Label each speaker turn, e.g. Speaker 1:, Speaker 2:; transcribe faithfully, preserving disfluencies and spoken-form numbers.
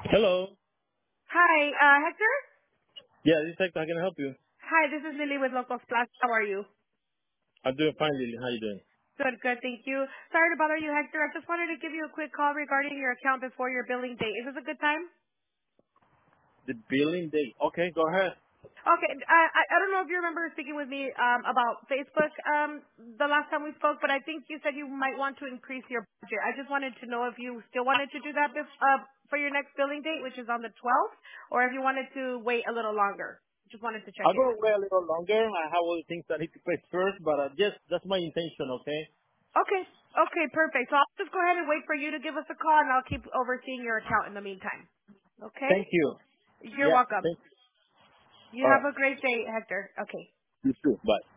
Speaker 1: Hello.
Speaker 2: Hi, uh, Hector?
Speaker 1: Yeah, this is Hector. How can I help you?
Speaker 2: Hi, this is Lily with Local Splash. How are you?
Speaker 1: I'm doing fine, Lily. How you doing?
Speaker 2: Good, good, thank you. Sorry to bother you, Hector. I just wanted to give you a quick call regarding your account before your billing date. Is this a good time?
Speaker 1: The billing date. Okay, go ahead.
Speaker 2: Okay, I, I I don't know if you remember speaking with me um, about Facebook um, the last time we spoke, but I think you said you might want to increase your budget. I just wanted to know if you still wanted to do that bef- uh, for your next billing date, which is on the twelfth, or if you wanted to wait a little longer. Just wanted to check
Speaker 1: I'll
Speaker 2: in.
Speaker 1: go away a little longer. I have other things I need to pay first, but uh, just that's my intention. Okay.
Speaker 2: Okay. Okay, perfect. So I'll just go ahead and wait for you to give us a call, and I'll keep overseeing your account in the meantime. Okay?
Speaker 1: Thank you.
Speaker 2: You're
Speaker 1: Yeah.
Speaker 2: welcome.
Speaker 1: Thank you.
Speaker 2: You
Speaker 1: All
Speaker 2: have
Speaker 1: right.
Speaker 2: a great day, Hector. Okay.
Speaker 1: You too. Bye.